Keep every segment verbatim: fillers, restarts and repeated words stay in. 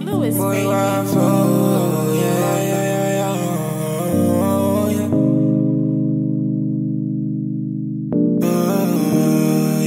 Lewis, Boy, baby. you are flow, yeah, yeah, yeah, yeah, oh, yeah. Oh,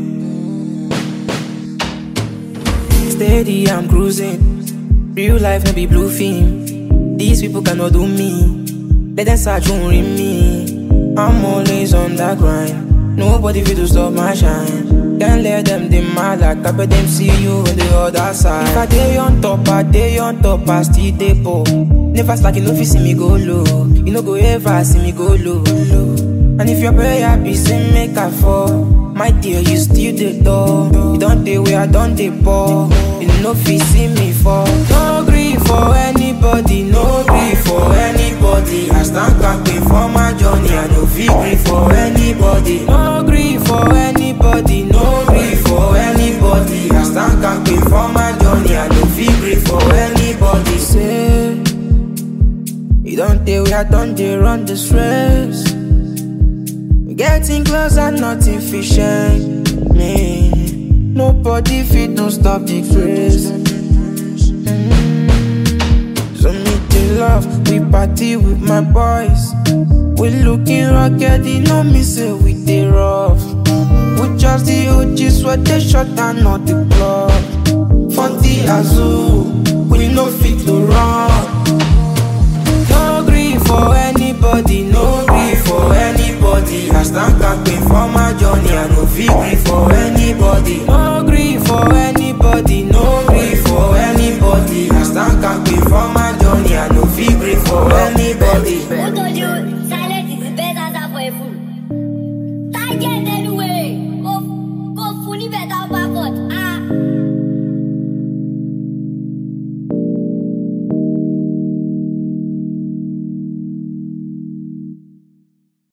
yeah. Steady, I'm cruising. Real life, no be blue film. These people cannot do me. Let them start ring me. I'm always on that grind. Nobody fit to stop my shine. Can't let them demand like I bet them see you on the other side. If I day on top, I day on top, I still dey poor. Never slack, you know if you see me go low. You know go ever see me go low, low. And if your prayer be say make I fall, my dear, you still the door. You don't dey where I don't dey poor. You know if you see me fall. No grief for anybody, no grief for anybody. I stand camping for my journey, I no feel grief for anybody. No grief for anybody, no grief for anybody. I stand camping for my journey, I no feel grief for anybody. Say, you don't dey where I don't dey run the stress. Getting closer, nothing efficient. Me, nobody fit to stop the grace. Mm-hmm. So me the love, we party with my boys. We looking rocket, you know me say we dey rough. We just the O Gs, what they shut down, not the club. For the Azul, we no fit to run. No grief for anybody, no grief for anybody. I stand camping for my journey, I no feel grief for anybody. No grief